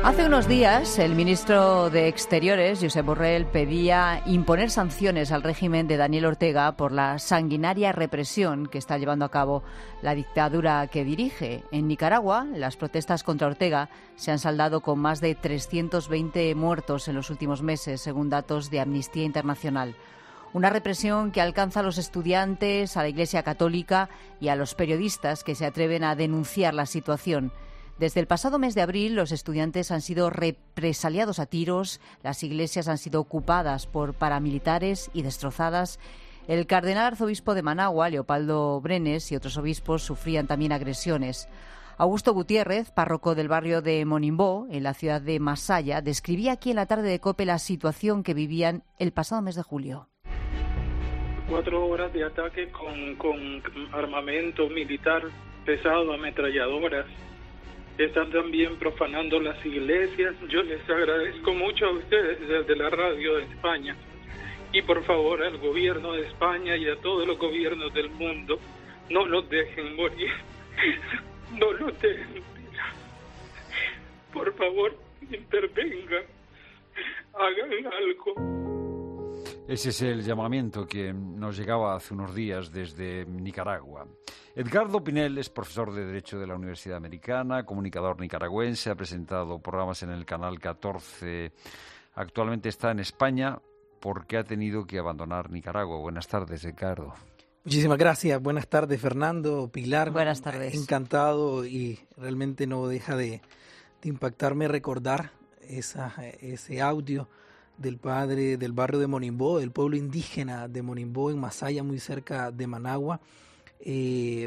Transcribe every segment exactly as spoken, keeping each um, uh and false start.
Hace unos días, el ministro de Exteriores, Josep Borrell, pedía imponer sanciones al régimen de Daniel Ortega por la sanguinaria represión que está llevando a cabo la dictadura que dirige. En Nicaragua, las protestas contra Ortega se han saldado con más de trescientos veinte muertos en los últimos meses, según datos de Amnistía Internacional. Una represión que alcanza a los estudiantes, a la Iglesia Católica y a los periodistas que se atreven a denunciar la situación. Desde el pasado mes de abril, los estudiantes han sido represaliados a tiros, las iglesias han sido ocupadas por paramilitares y destrozadas. El cardenal arzobispo de Managua, Leopoldo Brenes, y otros obispos sufrían también agresiones. Augusto Gutiérrez, párroco del barrio de Monimbó, en la ciudad de Masaya, describía aquí en la tarde de COPE la situación que vivían el pasado mes de julio. Cuatro horas de ataque con, con armamento militar pesado, ametralladoras. Están también profanando las iglesias. Yo les agradezco mucho a ustedes desde la radio de España y por favor al gobierno de España y a todos los gobiernos del mundo, no los dejen morir, no los dejen morir. Por favor, intervengan, hagan algo. Ese es el llamamiento que nos llegaba hace unos días desde Nicaragua. Edgardo Pinel es profesor de Derecho de la Universidad Americana, comunicador nicaragüense, ha presentado programas en el Canal catorce. Actualmente está en España porque ha tenido que abandonar Nicaragua. Buenas tardes, Edgardo. Muchísimas gracias. Buenas tardes, Fernando, Pilar. Buenas tardes. Encantado, y realmente no deja de, de impactarme recordar esa, ese audio del padre del barrio de Monimbó, del pueblo indígena de Monimbó, en Masaya, muy cerca de Managua, eh,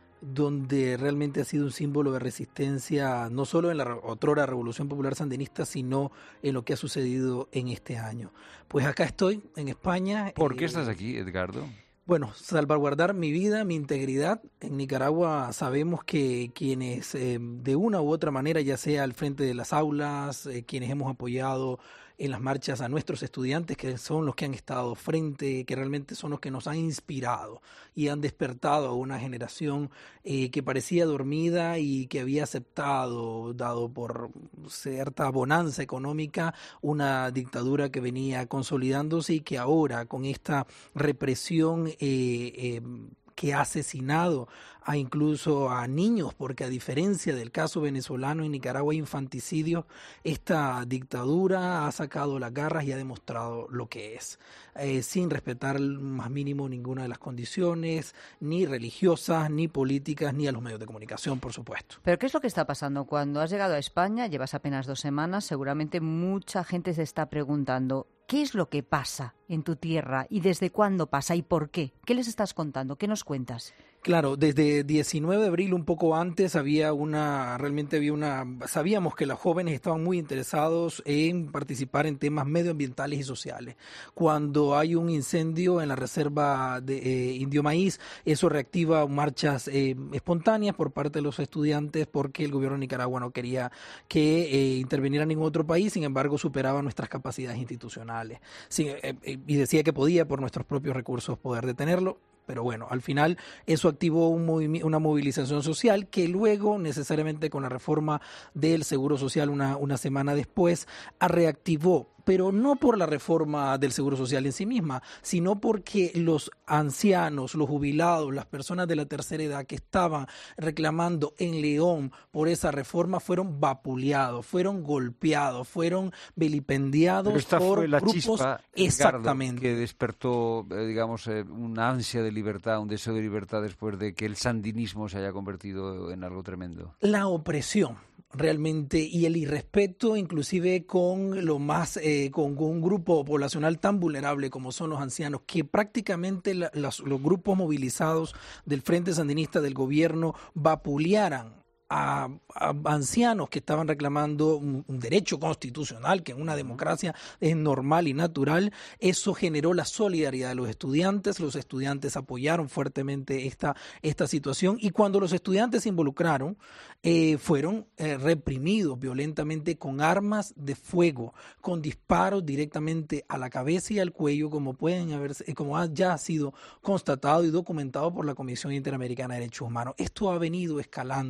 donde realmente ha sido un símbolo de resistencia, no solo en la otrora Revolución Popular Sandinista, sino en lo que ha sucedido en este año. Pues acá estoy, en España. ¿Por qué eh, estás aquí, Edgardo? Bueno, salvaguardar mi vida, mi integridad. En Nicaragua sabemos que quienes eh, de una u otra manera, ya sea al frente de las aulas, eh, quienes hemos apoyado en las marchas a nuestros estudiantes, que son los que han estado frente, que realmente son los que nos han inspirado y han despertado a una generación eh, que parecía dormida y que había aceptado, dado por cierta bonanza económica, una dictadura que venía consolidándose y que ahora, con esta represión eh, eh, que ha asesinado a incluso a niños, porque a diferencia del caso venezolano, en Nicaragua hay infanticidios, esta dictadura ha sacado las garras y ha demostrado lo que es, eh, sin respetar más mínimo ninguna de las condiciones, ni religiosas, ni políticas, ni a los medios de comunicación, por supuesto. ¿Pero qué es lo que está pasando? Cuando has llegado a España, llevas apenas dos semanas, seguramente mucha gente se está preguntando, ¿qué es lo que pasa en tu tierra y desde cuándo pasa y por qué? ¿Qué les estás contando? ¿Qué nos cuentas? Claro, desde diecinueve de abril, un poco antes, había una, realmente había una, sabíamos que los jóvenes estaban muy interesados en participar en temas medioambientales y sociales. Cuando hay un incendio en la reserva de eh, Indio Maíz, eso reactiva marchas eh, espontáneas por parte de los estudiantes, porque el gobierno de Nicaragua no quería que eh, interviniera ningún otro país, sin embargo superaba nuestras capacidades institucionales. Sí, eh, eh, y decía que podía por nuestros propios recursos poder detenerlo. Pero bueno, al final eso activó un movimi- una movilización social que luego, necesariamente con la reforma del Seguro Social una, una semana después, reactivó, pero no por la reforma del Seguro Social en sí misma, sino porque los ancianos, los jubilados, las personas de la tercera edad que estaban reclamando en León por esa reforma fueron vapuleados, fueron golpeados, fueron vilipendiados. Pero esta por fue la grupos, chispa, exactamente, Edgardo, que despertó, eh, digamos, eh, una ansia de libertad, un deseo de libertad después de que el sandinismo se haya convertido en algo tremendo. La opresión, realmente, y el irrespeto, inclusive con lo más eh, con, con un grupo poblacional tan vulnerable como son los ancianos, que prácticamente la, las, los grupos movilizados del Frente Sandinista del gobierno vapulearan A, a ancianos que estaban reclamando un, un derecho constitucional que en una democracia es normal y natural. Eso generó la solidaridad de los estudiantes. Los estudiantes apoyaron fuertemente esta, esta situación, y cuando los estudiantes se involucraron, eh, fueron eh, reprimidos violentamente con armas de fuego, con disparos directamente a la cabeza y al cuello, como pueden haber, como ha, ya ha sido constatado y documentado por la Comisión Interamericana de Derechos Humanos. Esto ha venido escalando.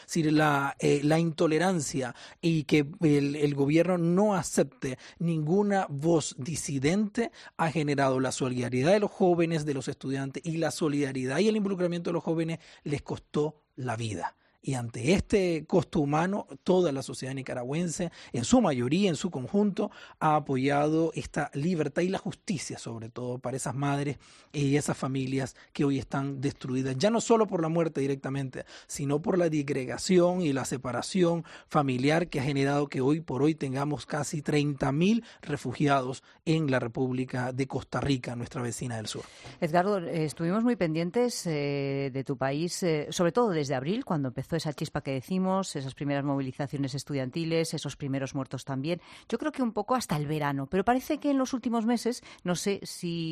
Si la, eh, la intolerancia y que el, el gobierno no acepte ninguna voz disidente ha generado la solidaridad de los jóvenes, de los estudiantes, y la solidaridad y el involucramiento de los jóvenes les costó la vida. Y ante este costo humano, toda la sociedad nicaragüense, en su mayoría, en su conjunto, ha apoyado esta libertad y la justicia, sobre todo para esas madres y esas familias que hoy están destruidas, ya no solo por la muerte directamente, sino por la disgregación y la separación familiar que ha generado que hoy por hoy tengamos casi treinta mil refugiados en la República de Costa Rica, nuestra vecina del sur. Edgardo, eh, estuvimos muy pendientes eh, de tu país, eh, sobre todo desde abril, cuando empezó esa chispa que decimos, esas primeras movilizaciones estudiantiles, esos primeros muertos también. Yo creo que un poco hasta el verano, pero parece que en los últimos meses, no sé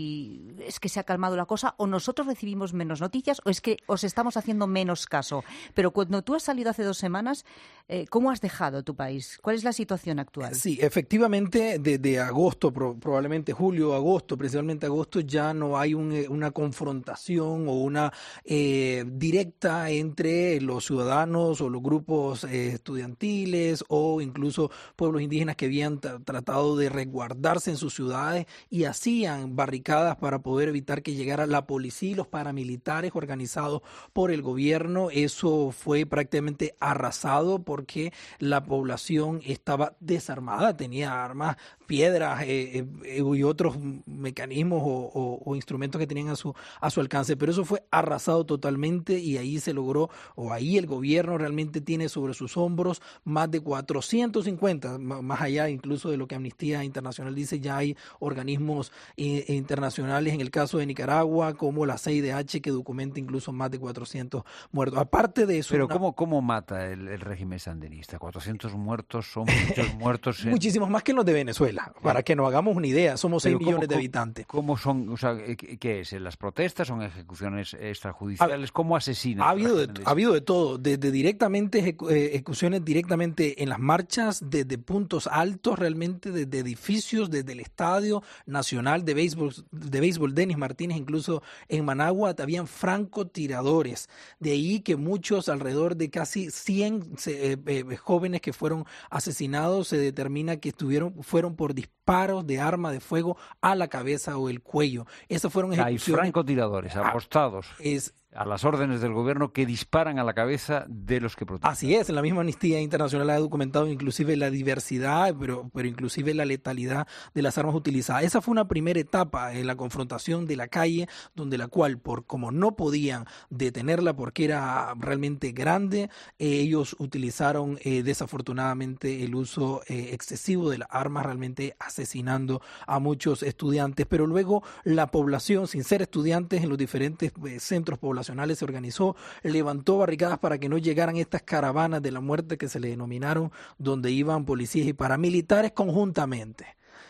si es que se ha calmado la cosa o nosotros recibimos menos noticias o es que os estamos haciendo menos caso. Pero cuando tú has salido hace dos semanas, eh, ¿cómo has dejado tu país? ¿Cuál es la situación actual? Sí, efectivamente, desde agosto, pro, probablemente julio, agosto, principalmente agosto, ya no hay un, una confrontación o una eh, directa entre los ciudadanos o los grupos eh, estudiantiles o incluso pueblos indígenas que habían t- tratado de resguardarse en sus ciudades y hacían barricadas para poder evitar que llegara la policía y los paramilitares organizados por el gobierno. Eso fue prácticamente arrasado porque la población estaba desarmada, tenía armas, piedras eh, eh, y otros mecanismos o, o, o instrumentos que tenían a su, a su alcance, pero eso fue arrasado totalmente y ahí se logró, o ahí el gobierno realmente tiene sobre sus hombros más de cuatrocientos cincuenta, más allá incluso de lo que Amnistía Internacional dice, ya hay organismos eh, internacionales en el caso de Nicaragua, como la C I D H, que documenta incluso más de cuatrocientos muertos. Aparte de eso... Pero una... ¿cómo, cómo mata el, el régimen sandinista? cuatrocientos muertos son muchos muertos. En... Muchísimos más que los de Venezuela, para que nos hagamos una idea, somos seis millones cómo, de habitantes. ¿Cómo son, o sea, qué es? ¿Las protestas? ¿Son ejecuciones extrajudiciales? ¿Cómo asesinan? Ha habido de, ha habido de todo, desde directamente ejecu- ejecuciones directamente en las marchas, desde puntos altos realmente, desde edificios, desde el Estadio Nacional de Béisbol, de béisbol Denis Martínez, incluso en Managua habían francotiradores, de ahí que muchos, alrededor de casi cien eh, eh, jóvenes que fueron asesinados, se determina que estuvieron, fueron por disparos de arma de fuego a la cabeza o el cuello. Esas fueron ejecuciones. Hay francotiradores apostados. Es a las órdenes del gobierno que disparan a la cabeza de los que protestan. Así es, la misma Amnistía Internacional ha documentado inclusive la diversidad, pero, pero inclusive la letalidad de las armas utilizadas. Esa fue una primera etapa en la confrontación de la calle, donde la cual, por como no podían detenerla porque era realmente grande, eh, ellos utilizaron eh, desafortunadamente el uso eh, excesivo de las armas, realmente asesinando a muchos estudiantes. Pero luego la población, sin ser estudiantes, en los diferentes eh, centros poblacionales se organizó, levantó barricadas para que no llegaran estas caravanas de la muerte que se le denominaron, donde iban policías y paramilitares conjuntamente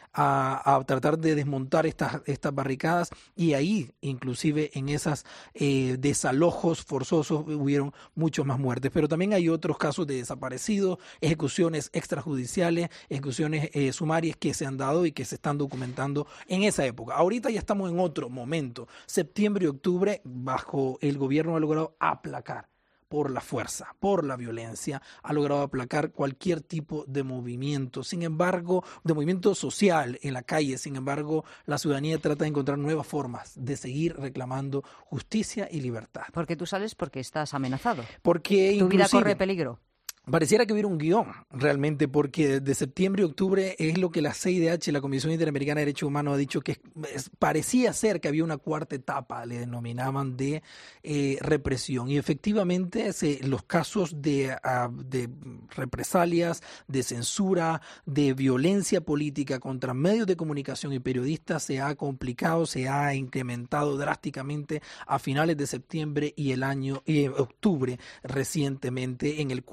a, a tratar de desmontar estas, estas barricadas, y ahí inclusive en esos eh, desalojos forzosos hubieron muchos más muertes. Pero también hay otros casos de desaparecidos, ejecuciones extrajudiciales, ejecuciones eh, sumarias que se han dado y que se están documentando en esa época. Ahorita ya estamos en otro momento. Septiembre y octubre, bajo el gobierno, ha logrado aplacar por la fuerza, por la violencia, ha logrado aplacar cualquier tipo de movimiento. Sin embargo, de movimiento social en la calle, sin embargo, la ciudadanía trata de encontrar nuevas formas de seguir reclamando justicia y libertad. Porque tú sales porque estás amenazado. Porque tu vida corre peligro. Pareciera que hubiera un guión realmente, porque de septiembre y octubre es lo que la C I D H, la Comisión Interamericana de Derechos Humanos, ha dicho que es, es, parecía ser que había una cuarta etapa, le denominaban, de eh, represión. Y efectivamente se, los casos de, uh, de represalias, de censura, de violencia política contra medios de comunicación y periodistas se ha complicado, se ha incrementado drásticamente a finales de septiembre y el año y octubre recientemente, en el cual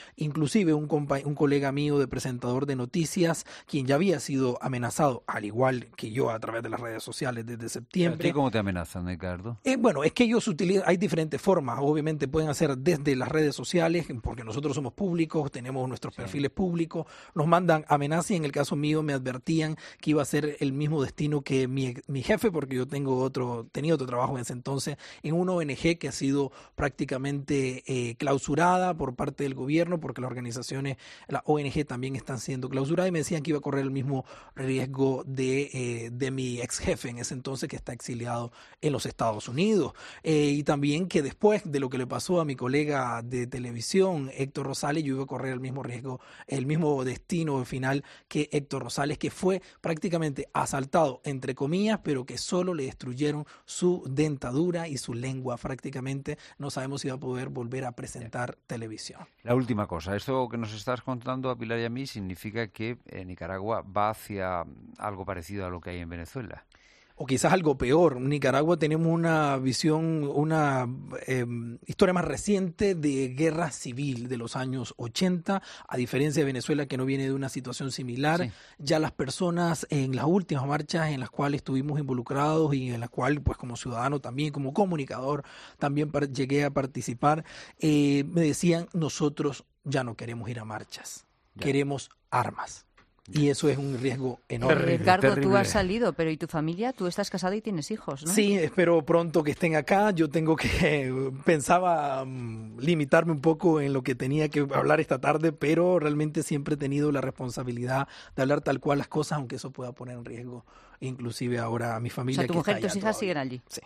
inclusive un, compa un colega mío de presentador de noticias, quien ya había sido amenazado, al igual que yo, a través de las redes sociales desde septiembre. ¿A ti cómo te amenazan, Edgardo? Eh, bueno, es que ellos utilizan, hay diferentes formas, obviamente pueden hacer desde las redes sociales, porque nosotros somos públicos, tenemos nuestros sí. perfiles públicos, nos mandan amenazas y en el caso mío me advertían que iba a ser el mismo destino que mi, mi jefe, porque yo tengo otro, tenía otro trabajo en ese entonces en una O N G que ha sido prácticamente eh, clausurada por parte del gobierno, porque las organizaciones, las O N G también están siendo clausuradas, y me decían que iba a correr el mismo riesgo de, eh, de mi ex jefe en ese entonces, que está exiliado en los Estados Unidos, eh, y también que después de lo que le pasó a mi colega de televisión, Héctor Rosales, yo iba a correr el mismo riesgo, el mismo destino final que Héctor Rosales, que fue prácticamente asaltado, entre comillas, pero que solo le destruyeron su dentadura y su lengua. Prácticamente no sabemos si va a poder volver a presentar yeah. televisión. La última cosa, esto que nos estás contando a Pilar y a mí significa que eh, Nicaragua va hacia algo parecido a lo que hay en Venezuela. O quizás algo peor. En Nicaragua tenemos una visión, una eh, historia más reciente de guerra civil de los años ochenta, a diferencia de Venezuela, que no viene de una situación similar. Sí. Ya las personas en las últimas marchas en las cuales estuvimos involucrados y en las cuales, pues como ciudadano también, como comunicador, también llegué a participar, eh, me decían, nosotros ya no queremos ir a marchas, ya. queremos armas. Y eso es un riesgo enorme. Terrible, Ricardo, terrible. Tú has salido, pero ¿y tu familia? Tú estás casado y tienes hijos, ¿no? Sí, espero pronto que estén acá. Yo tengo que... Pensaba um, limitarme un poco en lo que tenía que hablar esta tarde, pero realmente siempre he tenido la responsabilidad de hablar tal cual las cosas, aunque eso pueda poner en riesgo inclusive ahora a mi familia. O sea, tu que mujer y está tus hijas todavía. siguen allí. Sí.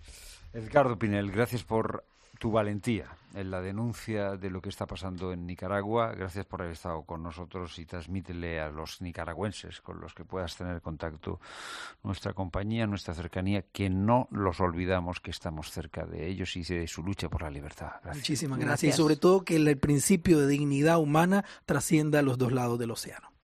Edgardo Pinel, gracias por tu valentía en la denuncia de lo que está pasando en Nicaragua. Gracias por haber estado con nosotros y transmítele a los nicaragüenses con los que puedas tener contacto nuestra compañía, nuestra cercanía, que no los olvidamos, que estamos cerca de ellos y de su lucha por la libertad. Gracias. Muchísimas gracias. gracias. Y sobre todo que el principio de dignidad humana trascienda a los dos lados del océano.